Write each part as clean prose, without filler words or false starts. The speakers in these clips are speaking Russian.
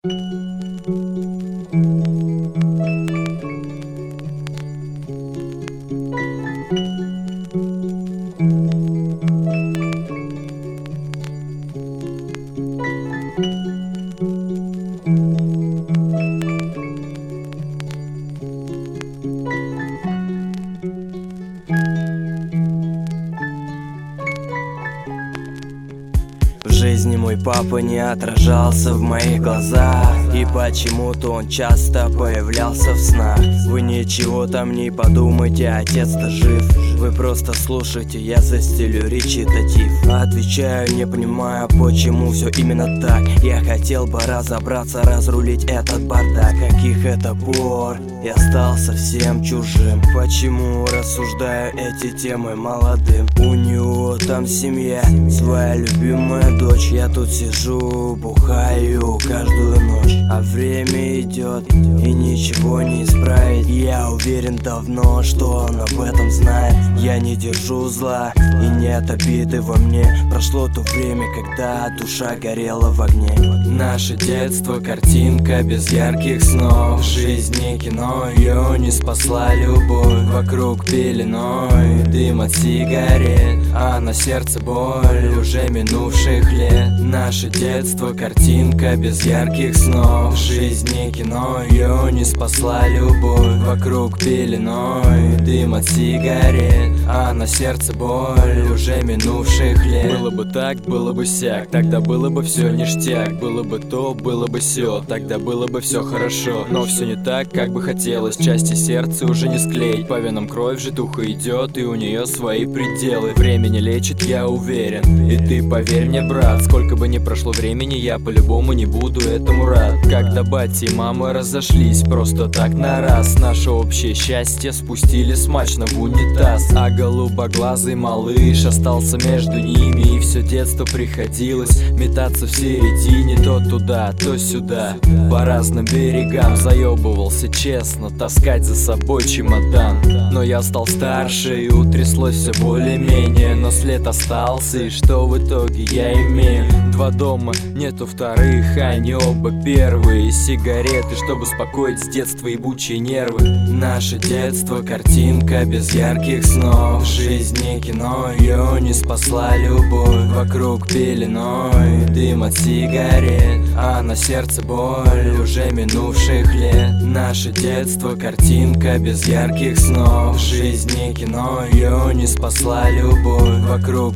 В жизни мой папа не отражался в моих глазах, и почему-то он часто появлялся в снах. Вы ничего там не подумайте, отец-то жив. Вы просто слушайте, я застелю речитатив. Отвечаю, не понимаю, почему все именно так. Я хотел бы разобраться, разрулить этот бардак. Каких это пор я стал совсем чужим? Почему рассуждаю эти темы молодым? У него там семья, своя любимая дочь. Я тут сижу, бухаю каждую ночь, а время идет и ничего не исправить. Я уверен давно, что он об этом знает. Я не держу зла и нет обиды во мне. Прошло то время, когда душа горела в огне. Наше детство, картинка без ярких снов. Жизнь не кино, ее не спасла любовь. Вокруг пеленой дым от сигарет, а на сердце боль уже минувших лет. Наше детство, картинка без ярких снов. Жизнь не кино, ее не спасла любовь. Вокруг пеленой дым от сигарет, а на сердце боль уже минувших лет. Было бы так, было бы сяк, тогда было бы все ништяк. Было бы то, было бы сё, тогда было бы все хорошо. Но все не так, как бы хотелось, части сердца уже не склеить. По венам кровь житуха идет, и у нее свои пределы. Время не лечит, я уверен, и ты поверь мне, брат. Сколько бы ни прошло времени, я по-любому не буду этому рад. Когда батя и мама разошлись просто так на раз, наше общее счастье спустили смачно в унитаз. А голубоглазый малыш остался между ними, и все детство приходилось метаться в середине. То туда, то сюда, по разным берегам. Заебывался честно таскать за собой чемодан. Но я стал старше и утряслось все более-менее. Но след остался, и что в итоге я имею? Два дома, нету вторых, они оба первые. Сигареты, чтобы успокоить с детства ебучие нервы. Наше детство, картинка без ярких снов. Жизнь не кино, ее не спасла любовь. Вокруг пеленой дым от сигарет, а на сердце боль уже минувших лет. Наше детство, картинка без ярких снов. Жизнь не кино, ее не спасла любовь. Вокруг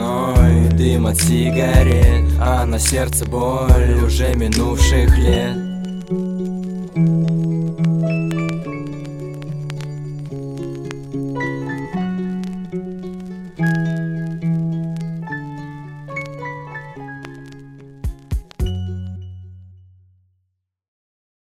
пеленой дым от сигарет, а на сердце боль уже минувших лет.